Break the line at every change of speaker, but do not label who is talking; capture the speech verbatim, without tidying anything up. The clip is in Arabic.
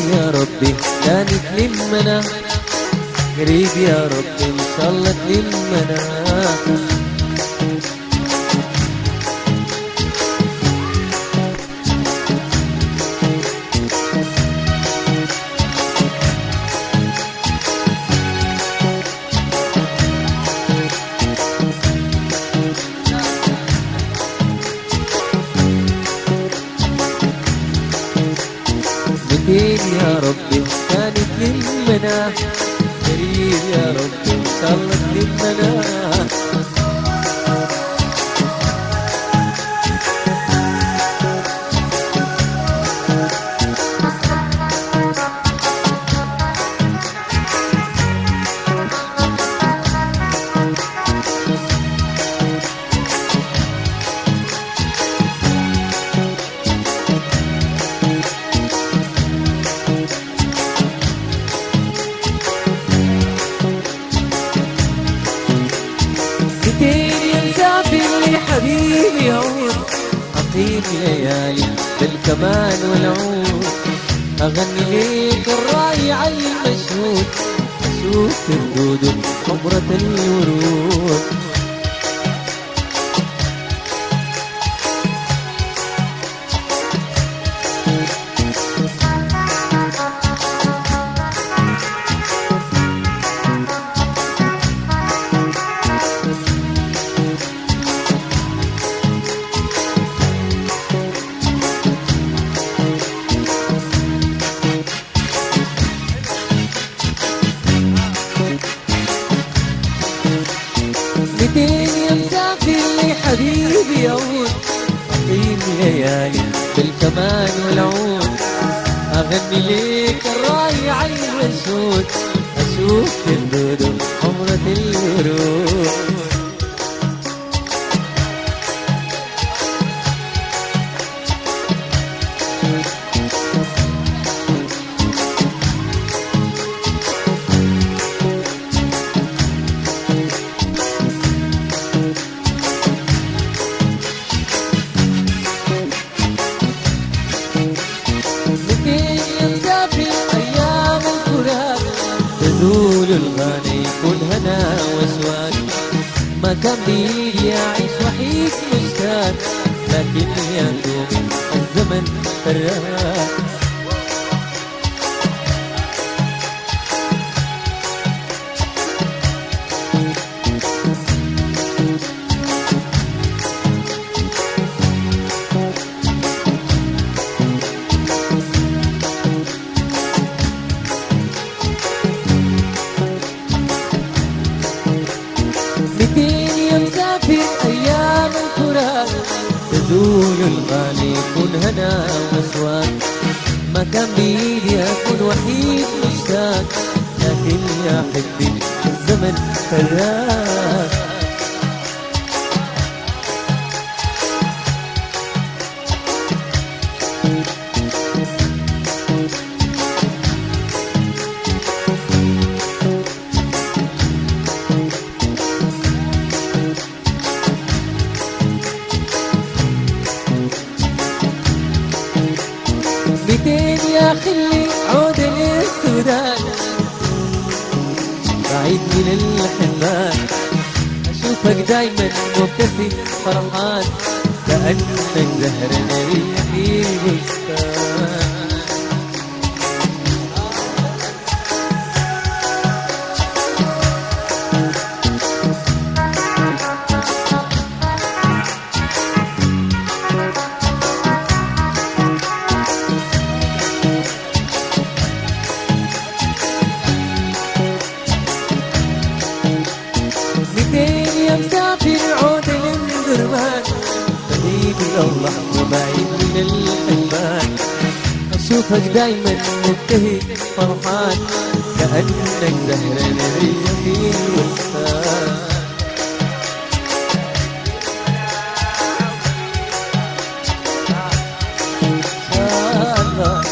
يا ربي لا تلمنا، قريب يا ربي إن شاء الله تلمنا. متين يا ربي كانت تلمنا، قريب يا ربي إن شاء الله تلمنا. حبيبي عود أعطيك ليالي بالكمان والعود، أغني ليك الرايع المشهود، أشوف الدود خضرة الورود. متين يا مسافر لي حبيبي عود، أعطيني ليالي بالكمان والعود، أغني ليك الرايع المشهود، أشوف الدود حمرة الورود. تزول الغالي يكون هنا وسواك، ما كان بيدي أعيش وحيد مشتاق، لكن يا دوبي الزمن فراق. متين يا مسافر أيام الفراق، تزول الغالي يكون هنا وسواك، ما كان بيدي أكون وحيد مشتاق، لكن يا حبي الزمن فراق. متين يا خلي عود للسودان، بعيد من الحنان، أشوفك دايما مبتسم فرحان، كأنك زهرة نارية في بستان. متين يا مسافر عود للدرمان، حبيبي الله وبعيد من الحنان، أشوفك دايما مبتهج فرحان، كأنك زهرة نارية في الوسطان.